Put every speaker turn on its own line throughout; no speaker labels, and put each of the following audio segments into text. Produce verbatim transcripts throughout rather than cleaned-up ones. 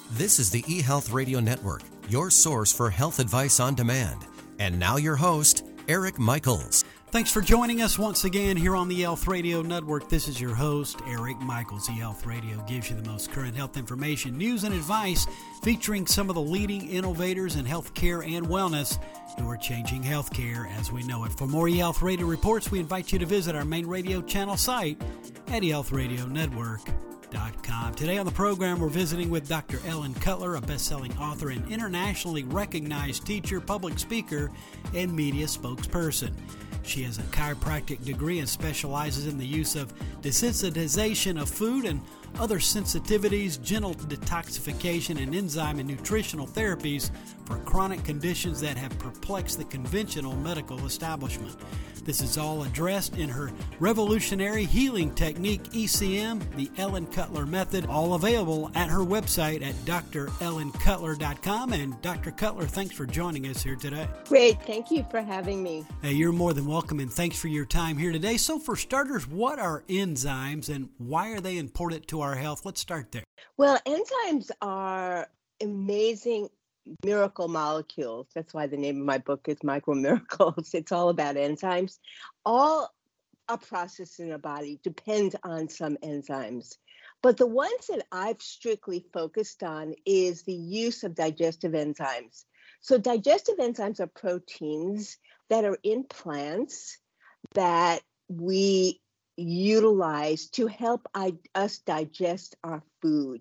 This is the eHealth Radio Network, your source for health advice on demand. And now your host, Eric Michaels.
Thanks for joining us once again here on the eHealth Radio Network. This is your host, Eric Michaels. eHealth Radio gives you the most current health information, news, and advice featuring some of the leading innovators in healthcare and wellness who are changing healthcare as we know it. For more eHealth Radio reports, we invite you to visit our main radio channel site at e health radio network dot com. Today on the program, we're visiting with Doctor Ellen Cutler, a best-selling author and internationally recognized teacher, public speaker, and media spokesperson. She has a chiropractic degree and specializes in the use of desensitization of food and other sensitivities, gentle detoxification, and enzyme and nutritional therapies for chronic conditions that have perplexed the conventional medical establishment. This is all addressed in her revolutionary healing technique, E C M, the Ellen Cutler Method, all available at her website at d r ellen cutler dot com. And Doctor Cutler, thanks for joining us here today.
Great. Thank you for having me.
Hey, you're more than welcome, and thanks for your time here today. So for starters, what are enzymes and why are they important to our health? Let's start there.
Well, enzymes are amazing miracle molecules. That's why the name of my book is Micro Miracles. It's all about enzymes. All a process in the body depends on some enzymes. But the ones that I've strictly focused on is the use of digestive enzymes. So digestive enzymes are proteins that are in plants that we utilize to help I, us digest our food.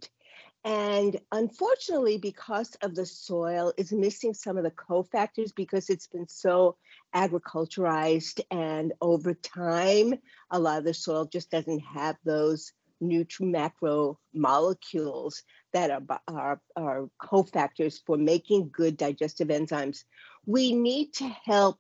And unfortunately, because of the soil is missing some of the cofactors because it's been so agriculturized, and over time, a lot of the soil just doesn't have those nutri macro molecules that are, are, are cofactors for making good digestive enzymes. We need to help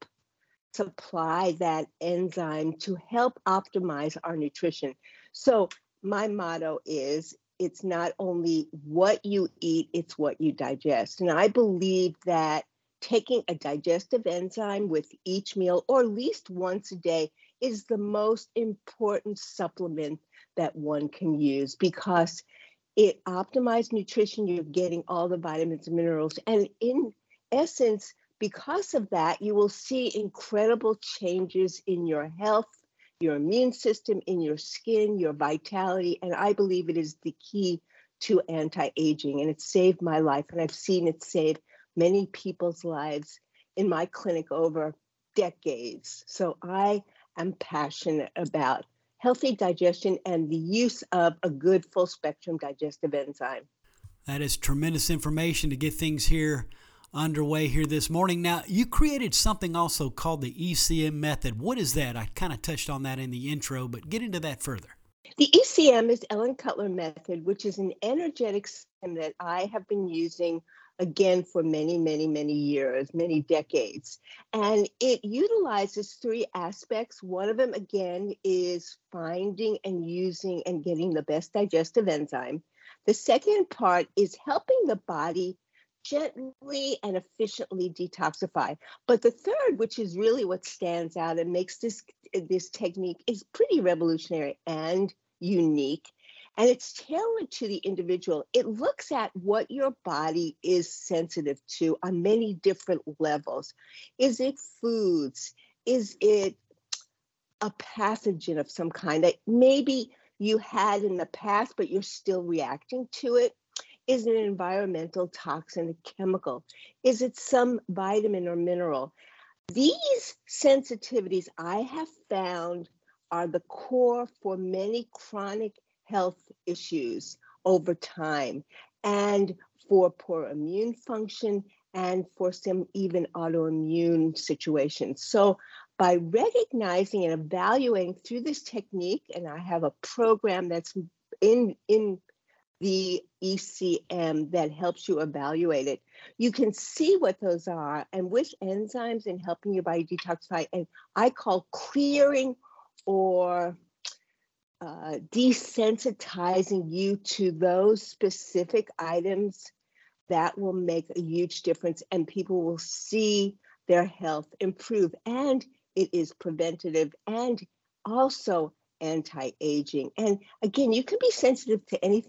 supply that enzyme to help optimize our nutrition. So my motto is, it's not only what you eat, it's what you digest. And I believe that taking a digestive enzyme with each meal, or at least once a day, is the most important supplement that one can use because it optimizes nutrition. You're getting all the vitamins and minerals. And in essence, because of that, you will see incredible changes in your health, your immune system, in your skin, your vitality. And I believe it is the key to anti-aging. And it saved my life. And I've seen it save many people's lives in my clinic over decades. So I am passionate about healthy digestion and the use of a good full spectrum digestive enzyme.
That is tremendous information to get things here underway here this morning. Now, you created something also called the E C M method. What is that? I kind of touched on that in the intro, but get into that further.
The E C M is Ellen Cutler method, which is an energetic system that I have been using again for many, many, many years, many decades. And it utilizes three aspects. One of them, again, is finding and using and getting the best digestive enzyme. The second part is helping the body gently and efficiently detoxify. But the third, which is really what stands out and makes this, this technique is pretty revolutionary and unique, and it's tailored to the individual. It looks at what your body is sensitive to on many different levels. Is it foods? Is it a pathogen of some kind that maybe you had in the past, but you're still reacting to it? Is it an environmental toxin, a chemical? Is it some vitamin or mineral? These sensitivities I have found are the core for many chronic health issues over time, and for poor immune function, and for some even autoimmune situations. So by recognizing and evaluating through this technique, and I have a program that's in, in the E C M that helps you evaluate it, you can see what those are and which enzymes in helping your body detoxify. And I call clearing or uh, desensitizing you to those specific items that will make a huge difference, and people will see their health improve. And it is preventative and also anti-aging. And again, you can be sensitive to anything.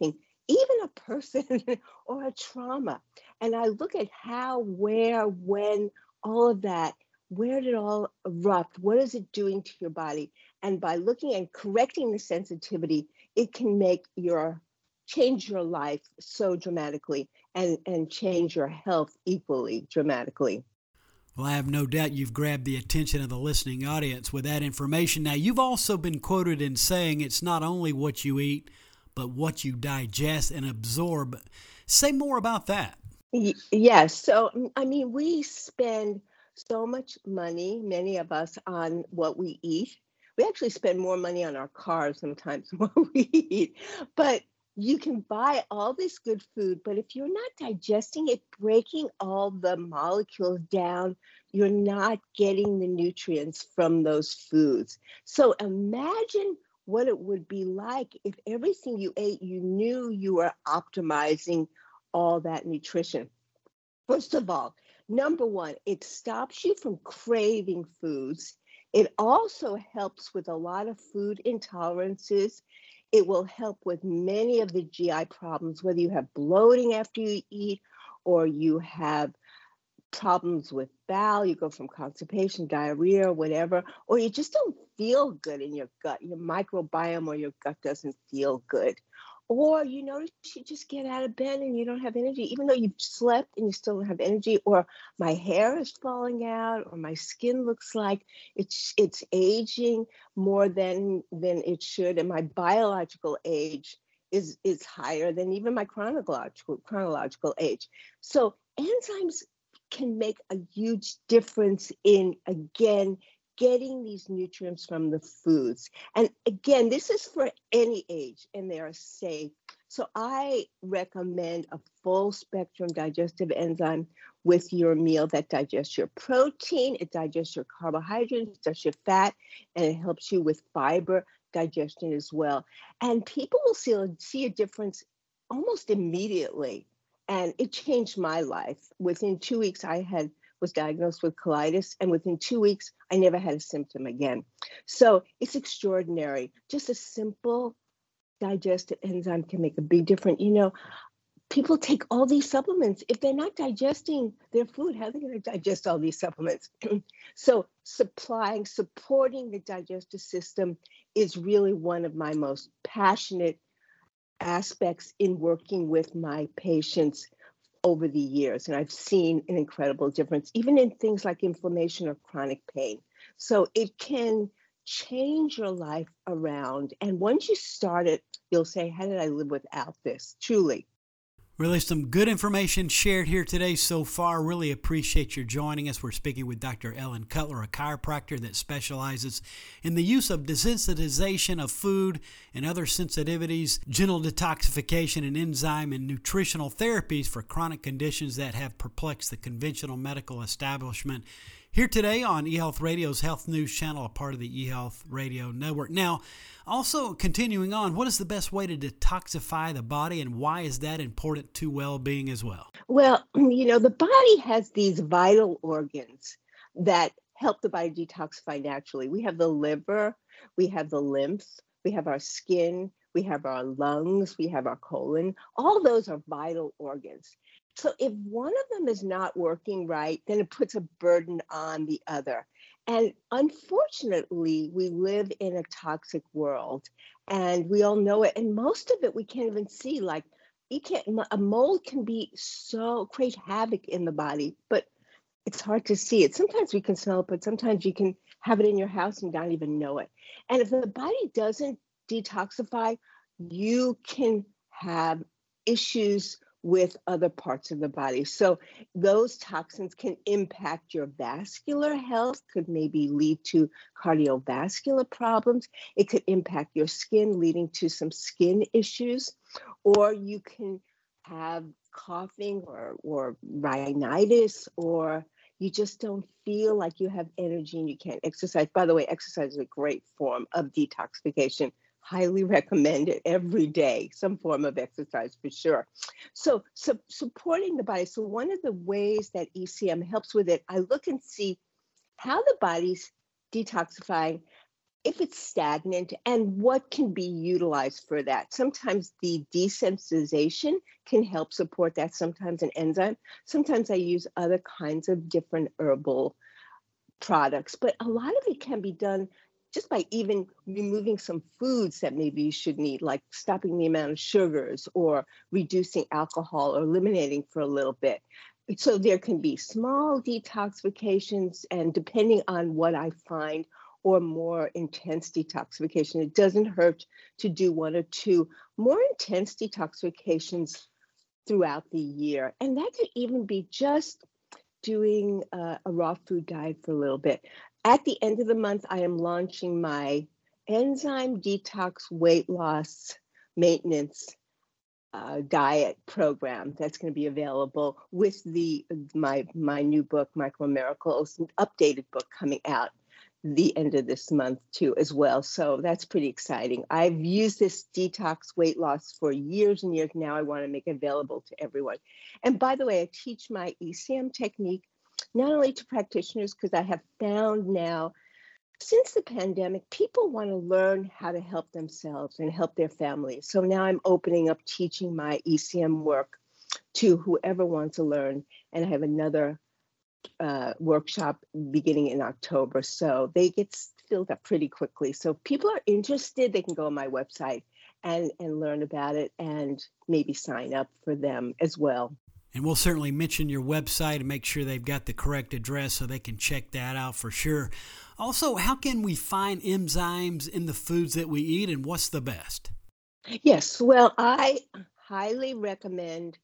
even a person or a trauma. And I look at how, where, when, all of that, where did it all erupt? What is it doing to your body? And by looking and correcting the sensitivity, it can make your change your life so dramatically and, and change your health equally dramatically.
Well, I have no doubt you've grabbed the attention of the listening audience with that information. Now, you've also been quoted in saying it's not only what you eat, but what you digest and absorb. Say more about that.
Yes. So, I mean, we spend so much money, many of us, on what we eat. We actually spend more money on our cars sometimes than what we eat. But you can buy all this good food, but if you're not digesting it, breaking all the molecules down, you're not getting the nutrients from those foods. So imagine what it would be like if everything you ate, you knew you were optimizing all that nutrition. First of all, number one, it stops you from craving foods. It also helps with a lot of food intolerances. It will help with many of the G I problems, whether you have bloating after you eat or you have problems with bowel, you go from constipation, diarrhea, whatever, or you just don't feel good in your gut. Your microbiome or your gut doesn't feel good. Or you notice you just get out of bed and you don't have energy, even though you've slept and you still don't have energy, or my hair is falling out, or my skin looks like it's it's aging more than than it should, and my biological age is is higher than even my chronological chronological age. So enzymes can make a huge difference in, again, getting these nutrients from the foods. And again, this is for any age and they are safe. So I recommend a full spectrum digestive enzyme with your meal that digests your protein, it digests your carbohydrates, it digests your fat, and it helps you with fiber digestion as well. And people will see, see a difference almost immediately. And it changed my life. Within two weeks, I had was diagnosed with colitis, and within two weeks, I never had a symptom again. So it's extraordinary. Just a simple digestive enzyme can make a big difference. You know, people take all these supplements. If they're not digesting their food, how are they going to digest all these supplements? So supplying, supporting the digestive system is really one of my most passionate aspects in working with my patients over the years. And I've seen an incredible difference, even in things like inflammation or chronic pain. So it can change your life around. And once you start it, you'll say, how did I live without this? Truly.
Really some good information shared here today so far. Really appreciate your joining us. We're speaking with Doctor Ellen Cutler, a chiropractor that specializes in the use of desensitization of food and other sensitivities, gentle detoxification, and enzyme and nutritional therapies for chronic conditions that have perplexed the conventional medical establishment. Here today on eHealth Radio's Health News Channel, a part of the eHealth Radio Network. Now, also continuing on, what is the best way to detoxify the body, and why is that important to well-being as well?
Well, you know, the body has these vital organs that help the body detoxify naturally. We have the liver, we have the lymph, we have our skin, we have our lungs, we have our colon. All those are vital organs. So if one of them is not working right, then it puts a burden on the other. And unfortunately, we live in a toxic world and we all know it. And most of it we can't even see. Like you can't, a mold can be so, create havoc in the body, but it's hard to see it. Sometimes we can smell it, but sometimes you can have it in your house and not even know it. And if the body doesn't detoxify, you can have issues with other parts of the body. So those toxins can impact your vascular health, could maybe lead to cardiovascular problems. It could impact your skin, leading to some skin issues, or you can have coughing or, or rhinitis, or you just don't feel like you have energy and you can't exercise. By the way, exercise is a great form of detoxification. Highly recommend it every day, some form of exercise for sure. So, so supporting the body. So one of the ways that E C M helps with it, I look and see how the body's detoxifying if it's stagnant and what can be utilized for that. Sometimes the desensitization can help support that, sometimes an enzyme. Sometimes I use other kinds of different herbal products, but a lot of it can be done just by even removing some foods that maybe you shouldn't eat, like stopping the amount of sugars or reducing alcohol or eliminating for a little bit. So there can be small detoxifications, and depending on what I find, or more intense detoxification, it doesn't hurt to do one or two more intense detoxifications throughout the year. And that could even be just doing uh, a raw food diet for a little bit. At the end of the month, I am launching my enzyme detox weight loss maintenance uh, diet program that's going to be available with the my my new book, Micro Miracles, an updated book coming out the end of this month too as well. So that's pretty exciting. I've used this detox weight loss for years and years. Now I want to make it available to everyone. And by the way, I teach my E C M technique not only to practitioners, because I have found now since the pandemic, people want to learn how to help themselves and help their families. So now I'm opening up teaching my E C M work to whoever wants to learn. And I have another uh, workshop beginning in October. So they get filled up pretty quickly. So if people are interested, they can go on my website and, and learn about it and maybe sign up for them as well.
And we'll certainly mention your website and make sure they've got the correct address so they can check that out for sure. Also, how can we find enzymes in the foods that we eat, and what's the best?
Yes, well, I highly recommend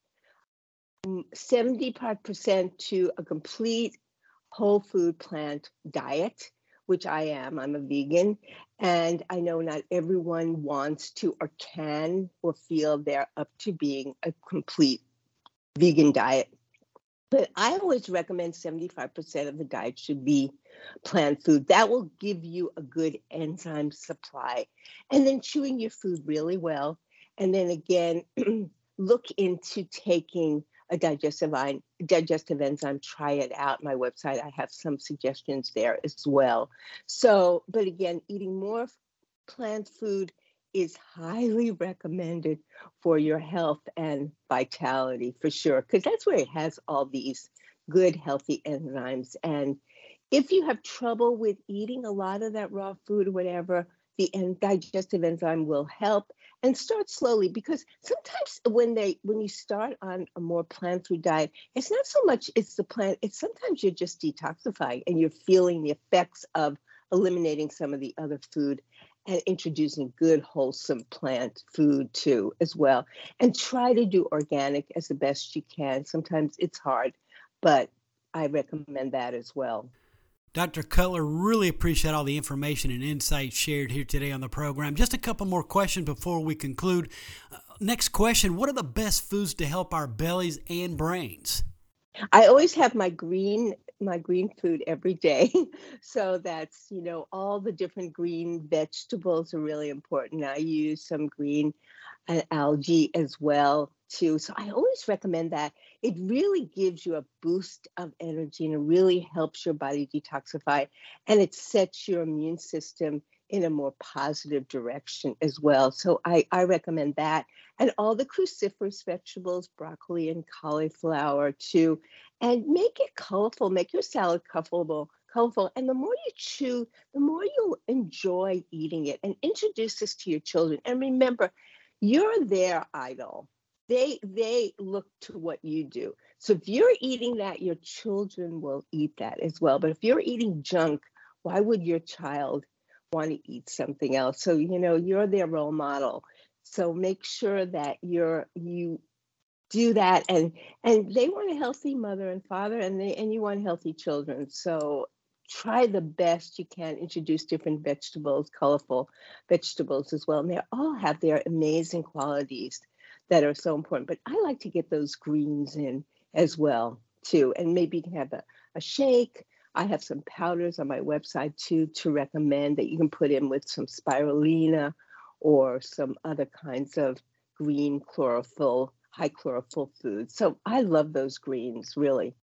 seventy-five percent to a complete whole food plant diet, which I am. I'm a vegan, and I know not everyone wants to or can or feel they're up to being a complete vegan diet. But I always recommend seventy-five percent of the diet should be plant food. That will give you a good enzyme supply. And then chewing your food really well. And then again, look into taking a digestive, digestive enzyme. Try it out. My website, I have some suggestions there as well. So, but again, eating more plant food is highly recommended for your health and vitality for sure, because that's where it has all these good, healthy enzymes. And if you have trouble with eating a lot of that raw food or whatever, the digestive enzyme will help. And start slowly, because sometimes when they when you start on a more plant food diet, it's not so much it's the plant, it's sometimes you're just detoxifying and you're feeling the effects of eliminating some of the other food and introducing good, wholesome plant food too as well. And try to do organic as the best you can. Sometimes it's hard, but I recommend that as well.
Doctor Cutler, really appreciate all the information and insights shared here today on the program. Just a couple more questions before we conclude. Uh, next question, what are the best foods to help our bellies and brains?
I always have my green my green food every day. So that's, you know, all the different green vegetables are really important. I use some green uh, algae as well too. So I always recommend that. It really gives you a boost of energy and it really helps your body detoxify, and it sets your immune system in a more positive direction as well. So I, I recommend that. And all the cruciferous vegetables, broccoli and cauliflower too. And make it colorful, make your salad colorful, colorful. And the more you chew, the more you'll enjoy eating it. And introduce this to your children. And remember, you're their idol. They they look to what you do. So if you're eating that, your children will eat that as well. But if you're eating junk, why would your child want to eat something else? So, you know, you're their role model. So make sure that you're you do that, and and they want a healthy mother and father, and they and you want healthy children. So try the best you can, introduce different vegetables, colorful vegetables as well. And they all have their amazing qualities that are so important. But I like to get those greens in as well too. And maybe you can have a, a shake. I have some powders on my website too to recommend that you can put in with some spirulina or some other kinds of green chlorophyll, high chlorophyll foods. So I love those greens, really.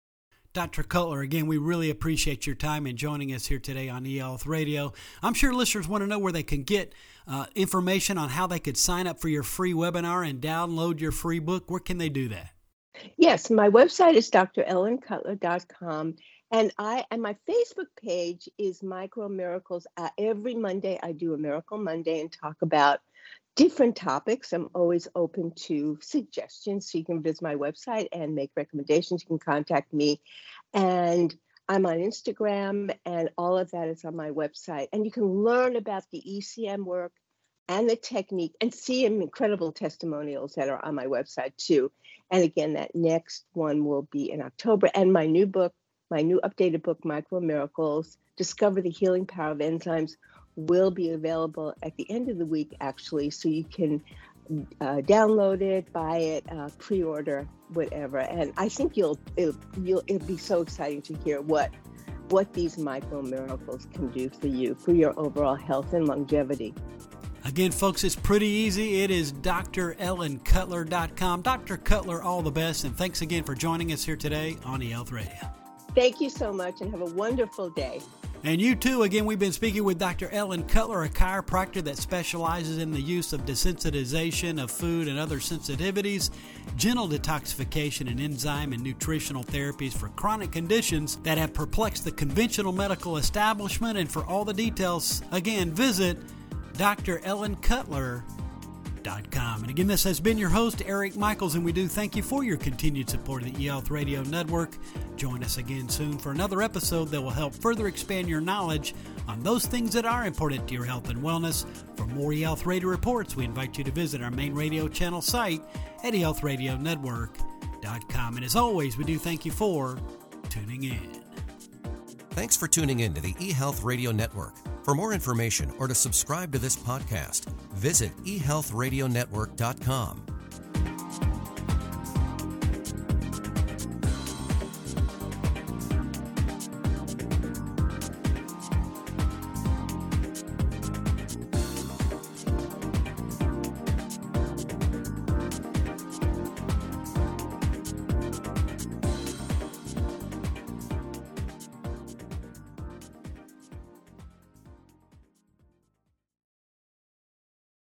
Doctor Cutler, again, we really appreciate your time and joining us here today on eHealth Radio. I'm sure listeners want to know where they can get uh, information on how they could sign up for your free webinar and download your free book. Where can they do that?
Yes, my website is d r ellen cutler dot com, and I and my Facebook page is Micro Miracles. Uh, every Monday, I do a Miracle Monday and talk about different topics. I'm always open to suggestions, so you can visit my website and make recommendations. You can contact me, and I'm on Instagram, and all of that is on my website. And you can learn about the E C M work and the technique and see incredible testimonials that are on my website too. And again, that next one will be in October. And my new book, my new updated book, Micro Miracles, Discover the Healing Power of Enzymes, will be available at the end of the week, actually, so you can uh, download it, buy it, uh, pre-order, whatever. And I think you'll it'll, you'll it'll be so exciting to hear what what these micro miracles can do for you, for your overall health and longevity.
Again, folks, it's pretty easy. It is d r ellen cutler dot com. Doctor Cutler, all the best, and thanks again for joining us here today on eHealth Radio.
Thank you so much, and have a wonderful day.
And you too. Again, we've been speaking with Doctor Ellen Cutler, a chiropractor that specializes in the use of desensitization of food and other sensitivities, gentle detoxification, and enzyme and nutritional therapies for chronic conditions that have perplexed the conventional medical establishment. And for all the details, again, visit d r ellen cutler dot com. And again, this has been your host, Eric Michaels, and we do thank you for your continued support of the eHealth Radio Network. Join us again soon for another episode that will help further expand your knowledge on those things that are important to your health and wellness. For more eHealth Radio reports, we invite you to visit our main radio channel site at e health radio network dot com. And as always, we do thank you for tuning in.
Thanks for tuning in to the eHealth Radio Network. For more information or to subscribe to this podcast, visit e health radio network dot com.